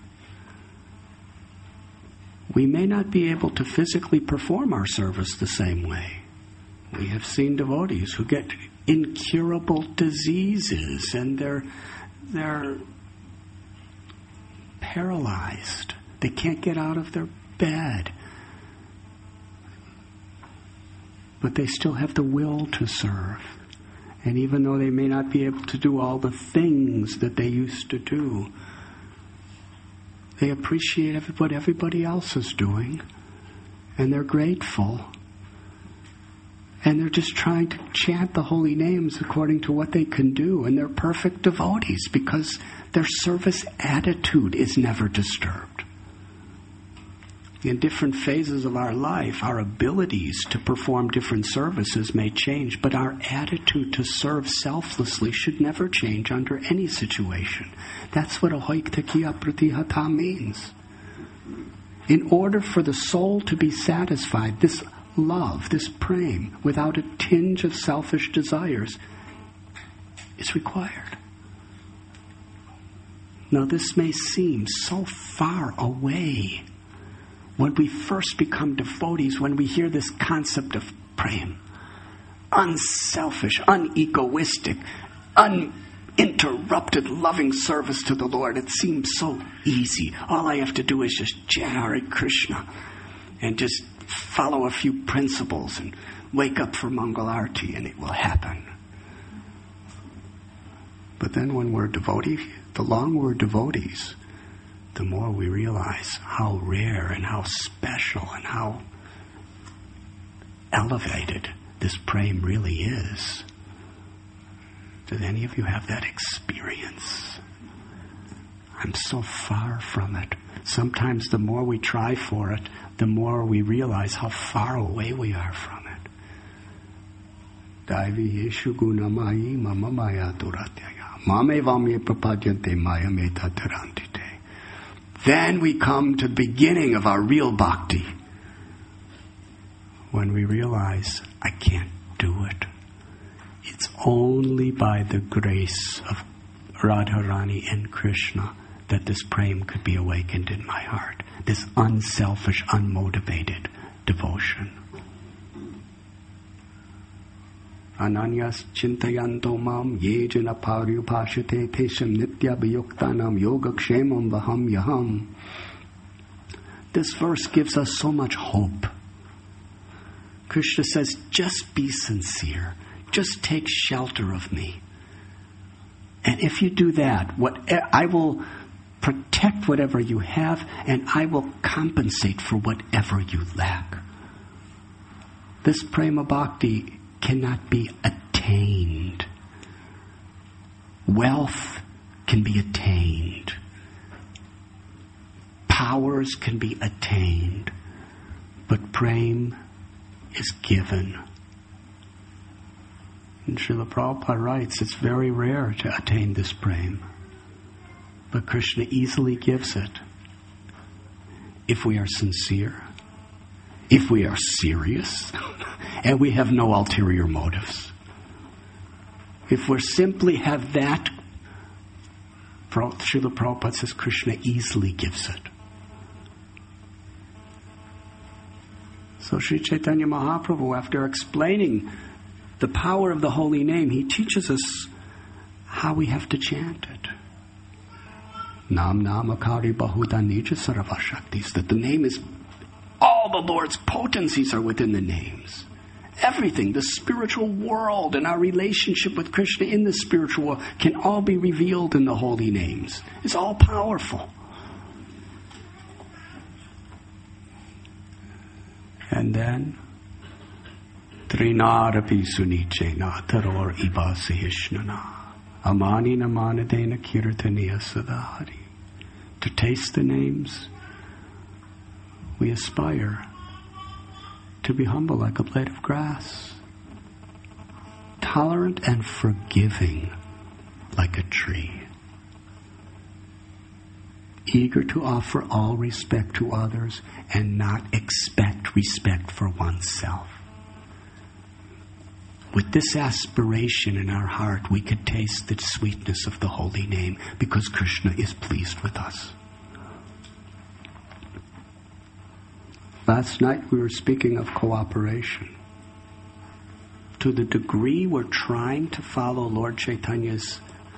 A: we may not be able to physically perform our service the same way. We have seen devotees who get incurable diseases and they're they're paralyzed. They can't get out of their bed. But they still have the will to serve. And even though they may not be able to do all the things that they used to do, they appreciate what everybody else is doing, and they're grateful. And they're just trying to chant the holy names according to what they can do, and they're perfect devotees because their service attitude is never disturbed. In different phases of our life, our abilities to perform different services may change, but our attitude to serve selflessly should never change under any situation. That's what ahoiktakiya pratihata means. In order for the soul to be satisfied, this love, this prem, without a tinge of selfish desires, is required. Now, this may seem so far away. When we first become devotees, when we hear this concept of prem, unselfish, unegoistic, uninterrupted loving service to the Lord, it seems so easy. All I have to do is just chant Hare Krishna and just follow a few principles and wake up for Mangal Arati and it will happen. But then when we're devotees, the longer we're devotees, the more we realize how rare and how special and how elevated this prem really is. Did any of you have that experience? I'm so far from it. Sometimes the more we try for it, the more we realize how far away we are from it. Daivi yeshu gunamayi mama maya duratyaya. Mame vamye prapadyante maya meta tarantite. Then we come to the beginning of our real bhakti. When we realize, I can't do it. It's only by the grace of Radharani and Krishna that this prem could be awakened in my heart. This unselfish, unmotivated devotion. Ananyas chintayanto mam yejana paryupashate tesham nitya bhayuktanam yogakshemam vaham yaham. This verse gives us so much hope. Krishna says, just be sincere. Just take shelter of me. And if you do that, what I will protect whatever you have, and I will compensate for whatever you lack. This prema bhakti cannot be attained. Wealth can be attained. Powers can be attained. But prema is given. And Srila Prabhupada writes, it's very rare to attain this prema. But Krishna easily gives it. If we are sincere, if we are serious, and we have no ulterior motives. If we simply have that, Srila Prabhupada says Krishna easily gives it. So Sri Chaitanya Mahaprabhu, after explaining the power of the holy name, he teaches us how we have to chant it. Nam Namakari Bahuda Nija Sarava Shaktis, that the name is, all the Lord's potencies are within the names. Everything, the spiritual world and our relationship with Krishna in the spiritual world can all be revealed in the holy names. It's all powerful. And then, Trinarapi Sunichena Taror Iba Sahishnana Amani Namanadena Kirtaniya Sadahari. To taste the names, we aspire to be humble like a blade of grass, tolerant and forgiving like a tree, eager to offer all respect to others and not expect respect for oneself. With this aspiration in our heart, we could taste the sweetness of the holy name because Krishna is pleased with us. Last night we were speaking of cooperation. To the degree we're trying to follow Lord Chaitanya's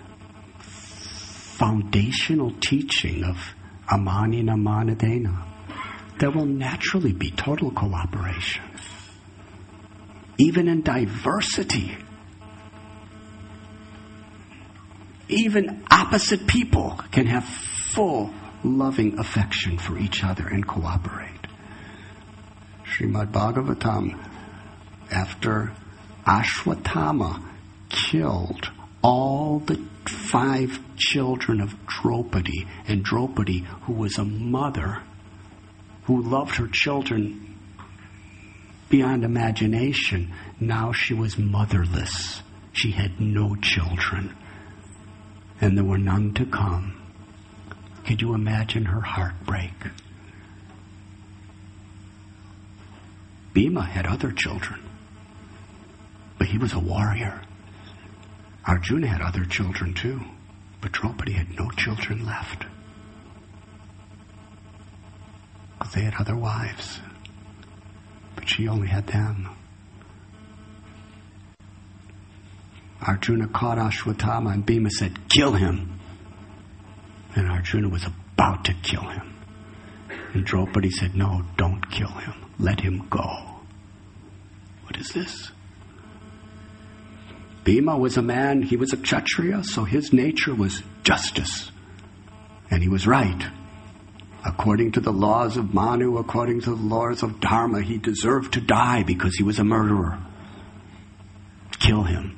A: foundational teaching of Amani Namanadena, there will naturally be total cooperation. Even in diversity, even opposite people can have full loving affection for each other and cooperate. Srimad Bhagavatam, after Ashwatthama killed all the five children of Draupadi, and Draupadi, who was a mother who loved her children beyond imagination, now she was motherless. She had no children, and there were none to come. Could you imagine her heartbreak? Bhima had other children, but he was a warrior. Arjuna had other children too, but Draupadi had no children left, because they had other wives, but she only had them. Arjuna caught Ashwatthama and Bhima said, "Kill him." And Arjuna was about to kill him. And Draupadi said, "No, don't kill him. Let him go." What is this? Bhima was a man, he was a Kshatriya, so his nature was justice. And he was right. According to the laws of Manu, according to the laws of Dharma, he deserved to die because he was a murderer. Kill him.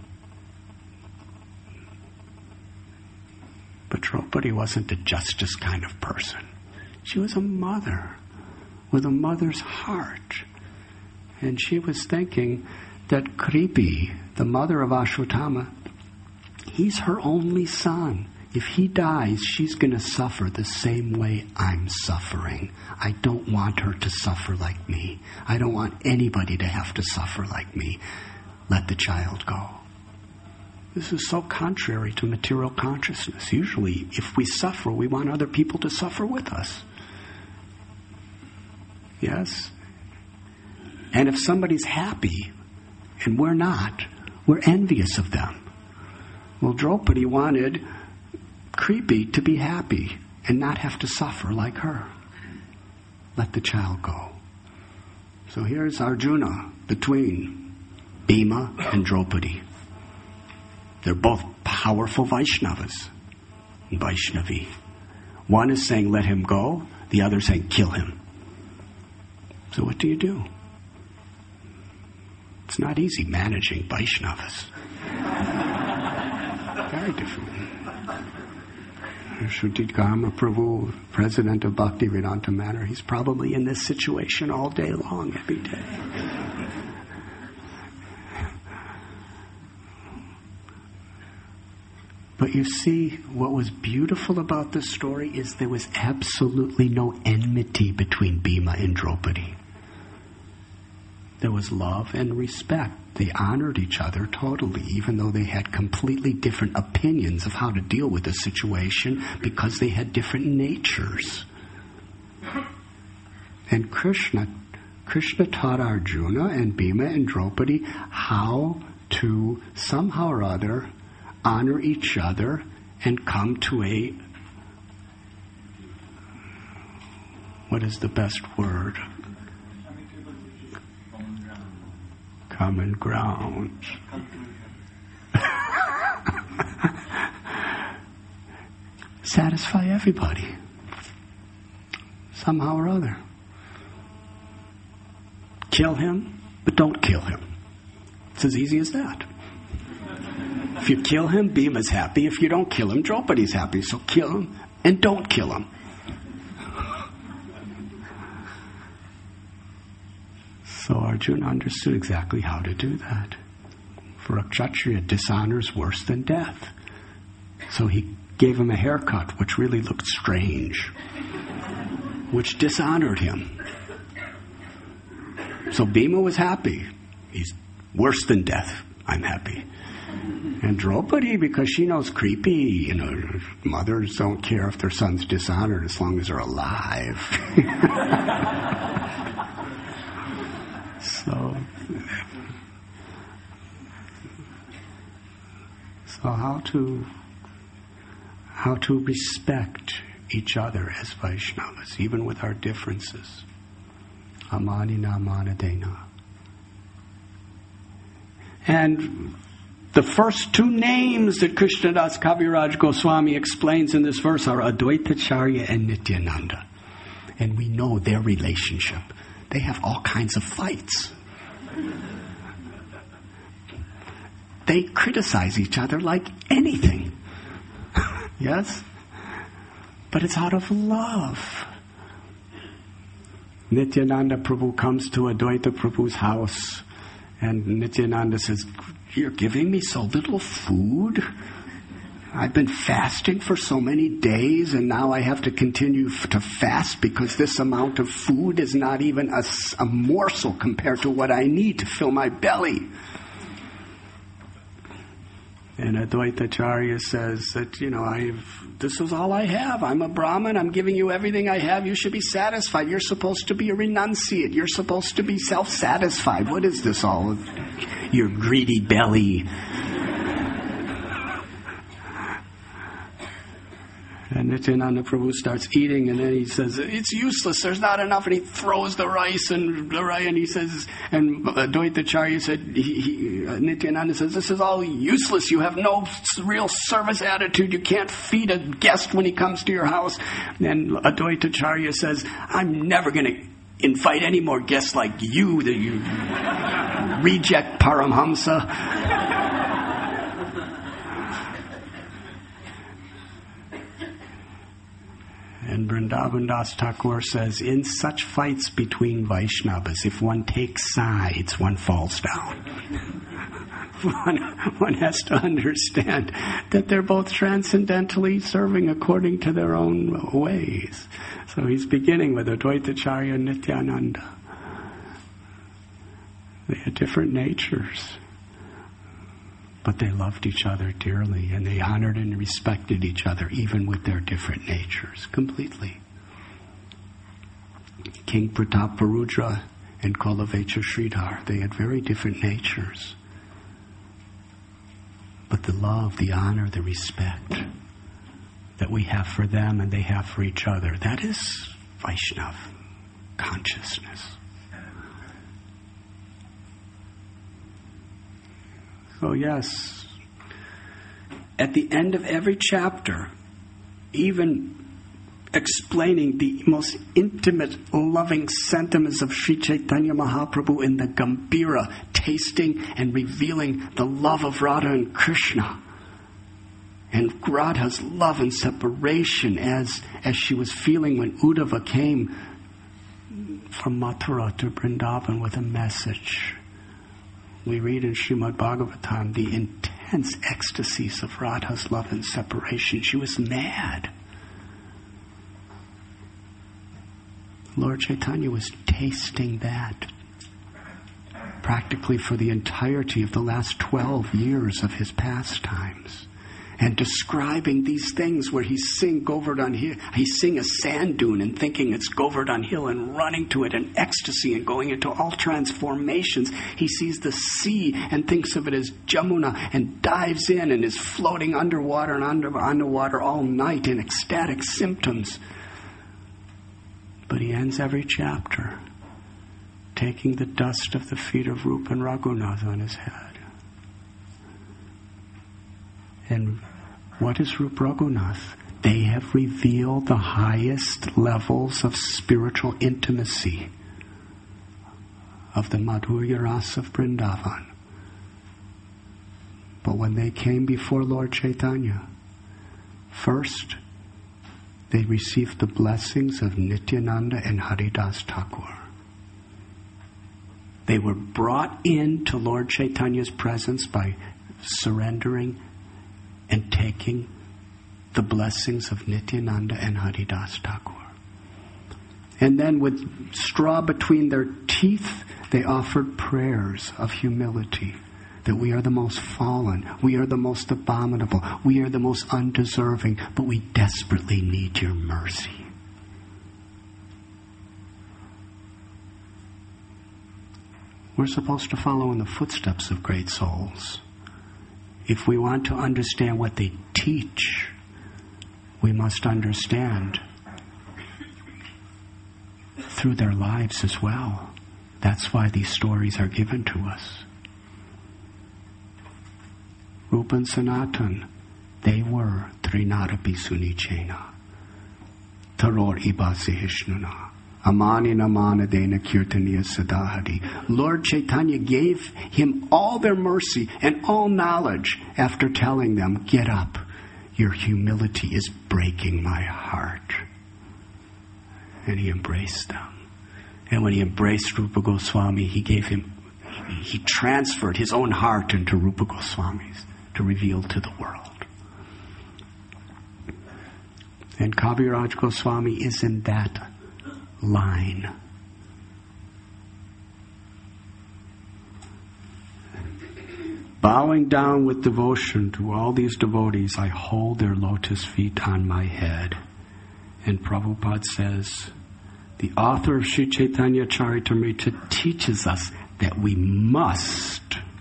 A: But Draupadi wasn't a justice kind of person. She was a mother with a mother's heart. And she was thinking that Kripi, the mother of Ashwatthama, he's her only son. If he dies, she's going to suffer the same way I'm suffering. I don't want her to suffer like me. I don't want anybody to have to suffer like me. Let the child go. This is so contrary to material consciousness. Usually, if we suffer, we want other people to suffer with us. Yes? And if somebody's happy and we're not, were envious of them. Well, Draupadi wanted Kripi to be happy and not have to suffer like her. Let the child go. So here's Arjuna between Bhima and Draupadi. They're both powerful Vaishnavas and Vaishnavi. One is saying, let him go. The other is saying, kill him. So what do you do? It's not easy managing Vaishnavas. Very difficult. Shrutikama Prabhu, president of Bhaktivedanta Manor, he's probably in this situation all day long, every day. But you see, what was beautiful about this story is there was absolutely no enmity between Bhima and Draupadi. There was love and respect. They honored each other totally, even though they had completely different opinions of how to deal with the situation because they had different natures. And Krishna, Krishna taught Arjuna and Bhima and Draupadi how to somehow or other honor each other and come to a, what is the best word? Common ground. Satisfy everybody. Somehow or other. Kill him, but don't kill him. It's as easy as that. If you kill him, Bhima's happy. If you don't kill him, Draupadi's happy. So kill him and don't kill him. So Arjuna understood exactly how to do that. For a Kshatriya, dishonor is worse than death. So he gave him a haircut, which really looked strange, which dishonored him. So Bhima was happy. He's worse than death. I'm happy. And Draupadi, because she knows Kripi, you know, mothers don't care if their son's dishonored as long as they're alive. So, so how to how to respect each other as Vaishnavas, even with our differences. Amanina manadena. And the first two names that Krishnadas Kaviraj Goswami explains in this verse are Advaitacharya and Nityananda. And we know their relationship. They have all kinds of fights. They criticize each other like anything. Yes? But it's out of love. Nityananda Prabhu comes to Advaita Prabhu's house, and Nityananda says, "You're giving me so little food? I've been fasting for so many days, and now I have to continue f- to fast because this amount of food is not even a, a morsel compared to what I need to fill my belly." And Advaitacharya says that, you know, I've this is all I have. I'm a Brahmin. I'm giving you everything I have. You should be satisfied. You're supposed to be a renunciate. You're supposed to be self-satisfied. What is this all? Your greedy belly. And Nityananda Prabhu starts eating, and then he says, "It's useless. There's not enough." And he throws the rice, and the rice, and he says, and Advaitacharya said, he, he, uh, Nityananda says, "This is all useless. You have no real service attitude. You can't feed a guest when he comes to your house." And Advaitacharya says, "I'm never going to invite any more guests like you, that you reject Paramhamsa." And Vrindavan Das Thakur says, in such fights between Vaishnavas, if one takes sides, one falls down. one, one has to understand that they're both transcendentally serving according to their own ways. So he's beginning with Advaitacharya and Nityananda. They had different natures, but they loved each other dearly, and they honored and respected each other, even with their different natures, completely. King Prataparudra and Kulavecha Sridhar, they had very different natures. but the love, the honor, the respect that we have for them and they have for each other. That is Vaishnav consciousness. So yes, at the end of every chapter, even explaining the most intimate, loving sentiments of Sri Chaitanya Mahaprabhu in the Gambhira, tasting and revealing the love of Radha and Krishna, and Radha's love and separation as, as she was feeling when Uddhava came from Mathura to Vrindavan with a message. We read in Srimad Bhagavatam the intense ecstasies of Radha's love and separation. She was mad. Lord Chaitanya was tasting that practically for the entirety of the last twelve years of his pastimes, and describing these things where he's seeing Govardhan Hill, he's seeing a sand dune and thinking it's Govardhan Hill and running to it in ecstasy and going into all transformations. He sees the sea and thinks of it as Jamuna and dives in and is floating underwater and under, underwater all night in ecstatic symptoms. But he ends every chapter taking the dust of the feet of Rupa and Raghunath on his head. And what is Rupa Raghunath? They have revealed the highest levels of spiritual intimacy of the Madhurya Rasa of Vrindavan. But when they came before Lord Chaitanya, first they received the blessings of Nityananda and Haridas Thakur. They were brought into Lord Chaitanya's presence by surrendering and taking the blessings of Nityananda and Haridas Thakur. And then with straw between their teeth, they offered prayers of humility. That we are the most fallen, we are the most abominable, we are the most undeserving, but we desperately need your mercy. We're supposed to follow in the footsteps of great souls. If we want to understand what they teach, we must understand through their lives as well. That's why these stories are given to us. Rupa and Sanatan, they were Trinadapi Sunichena, Taror Ibasihishnuna, Amani Namana Dena Kirtaniya Sadahari. Lord Chaitanya gave him all their mercy and all knowledge after telling them, get up, your humility is breaking my heart. And he embraced them. And when he embraced Rupa Goswami, he gave him, he transferred his own heart into Rupa Goswami's to reveal to the world. And Kaviraj Goswami is in that line. Bowing down with devotion to all these devotees, I hold their lotus feet on my head. And Prabhupada says, the author of Sri Chaitanya Charitamrita teaches us that we must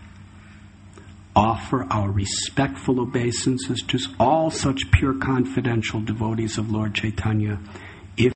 A: offer our respectful obeisances to all such pure confidential devotees of Lord Chaitanya